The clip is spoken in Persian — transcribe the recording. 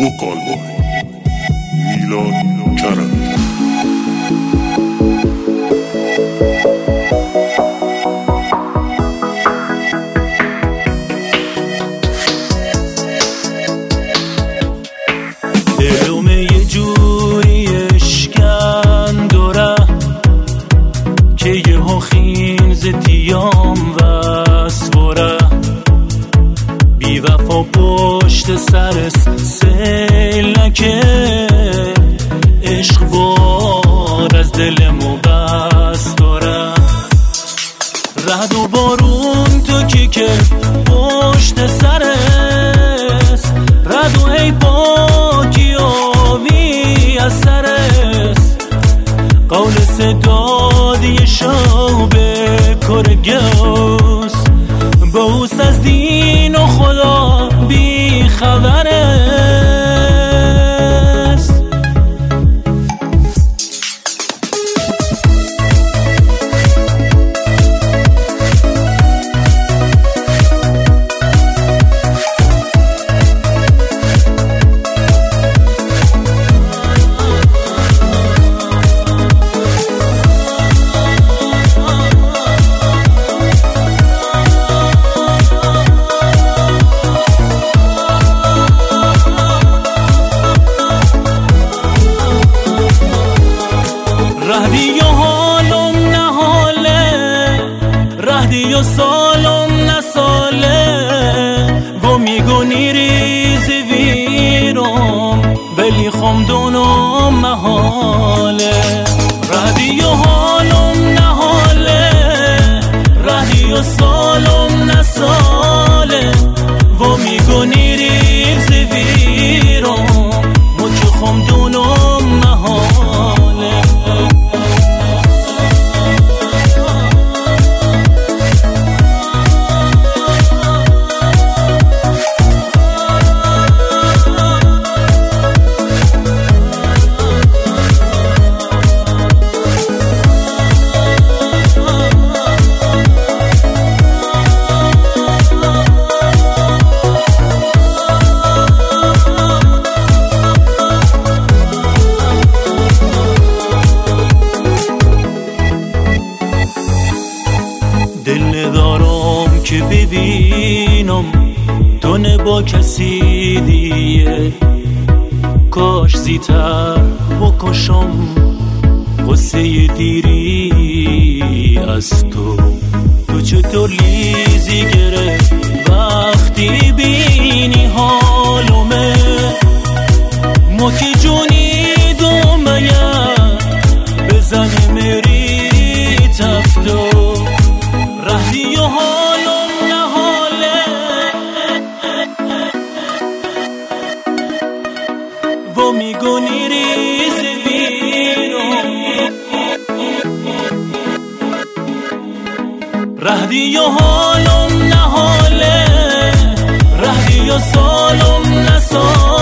vocal boy میلاد کرمی. دلم یه جوری اشکند و ره که یه ها خین زتیام وسوره بی وفا پشت سرس سیل نکرد عشق بار از دلمو بست داره رد و بارون تو که پشت سرس رد و ای پاکی آوی از سرس قول صدادی شاب کرگوس بوس از دین و خدا بی خبره رهدی و حالم نحاله رهدی و سالم نساله و میگونی ریزی ویرم ولی خمدونم محاله رهدی و حالم نحاله رهدی و سالم نساله و میگونی ریزی ویرم مچ خمدونم محاله دل ندارم که ببینم تو نه با کسی دیگه کاش زیتر بکشم قصه دیری از تو چطور لیزی گرفت وقتی بینی حالومه ما که جونی دومه بزنی مری تفتو رهدی و حالم نحاله و میگونی ریز ویرم رهدی و حالم نحاله رهدی و سالم نساله